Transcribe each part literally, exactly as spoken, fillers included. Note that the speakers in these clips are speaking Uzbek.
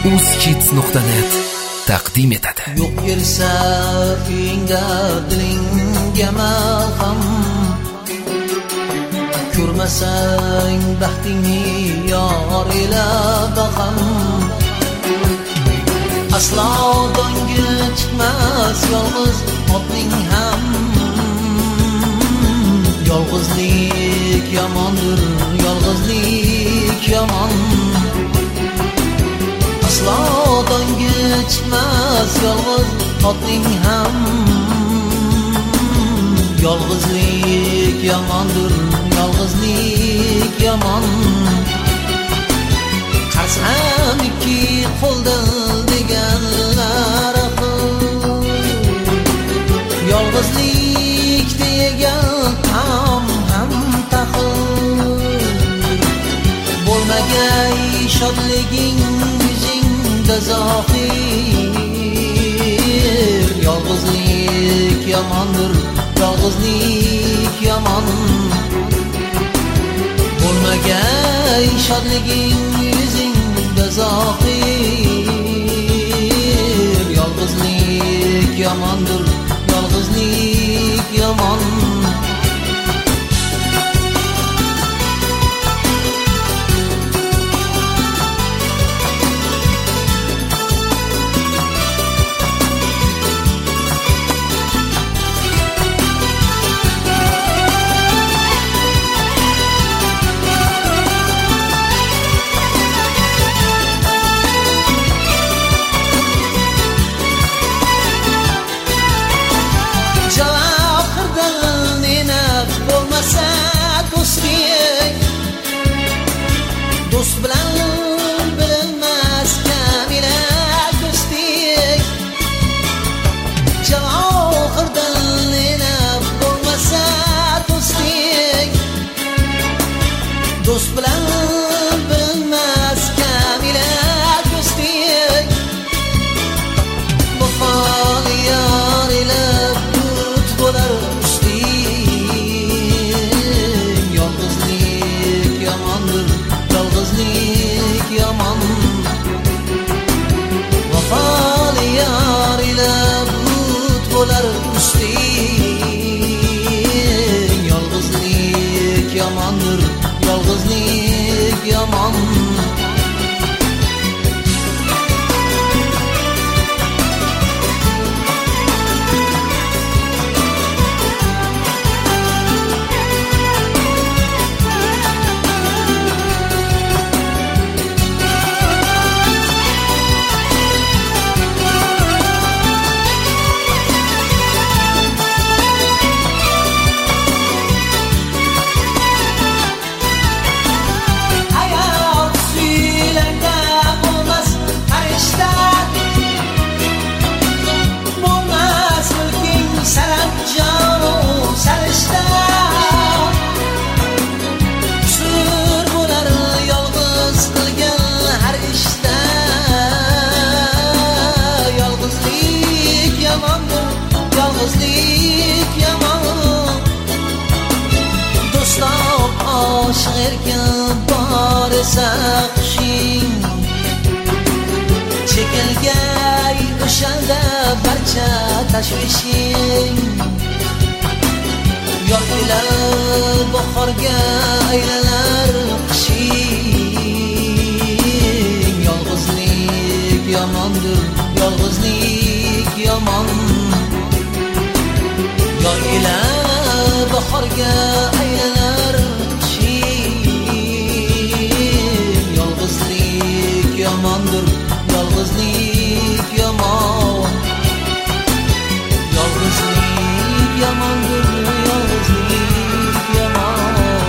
uzkids nuqta net taqdim etadi. Yo'q yersa uyingda dilingga malham, ko'rmasang baxtingni yor ila baham. Aslo donga chiqmas yolg'iz otning ham, yolg'izlik yomondir, yolg'izlik yomon. Aslo donga chiqmas yolg'iz otning ham, yolg'izlik yomondir, yolg'izlik yomon. Qarz ham ikki qo'lda deganlar aql, yolg'izlik degan tam ham taqil. Bo'lmagay shodliging yuzingda zohir, yolg'izlik yomondir, yolg'izlik yomon. Bo'lmagay shodliging yuzingda zohir, yolg'izlik yomondir, yolg'izlik yomon. Do'st bilan bilmas kamina do'stlik, javohirdan nenab bo'lmasa do'stlik. Do'st bilan bilmas kamina do'stlik, vafoli yor ila but bo'lar do'stlik. Yolg'izlik yomondir, yolg'izlik yomon. Vafoli yor ila but bo'lar do'stlik. Yolg'izlik yomondir, yolg'izlik yomon. Yolg'izlik yomon. Do'stlar oshiq erkin bor esa qushing, chekilgay o'shanda barcha tashvishing. Yoz ila bahorga aylanar qishing. Yolg'izlik yomondir, yolg'izlik yomon. Yoz ila bahorga aylanar qishing. Yolg'izlik yomondir, yolg'izlik yomon. Yolg'izlik yomondir, yolg'izlik yomon.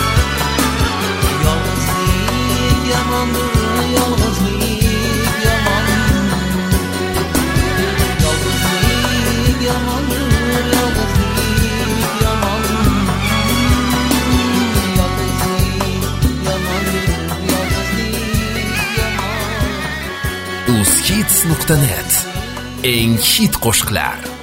Yolg'izlik yomondir, yolg'izlik yomon. Yolg'izlik yomondir, yolg'izlik yomon. Yolg'izlik yomondir, yolg'izlik yomon. uzkids nuqta net eng hit qo'shiqlar.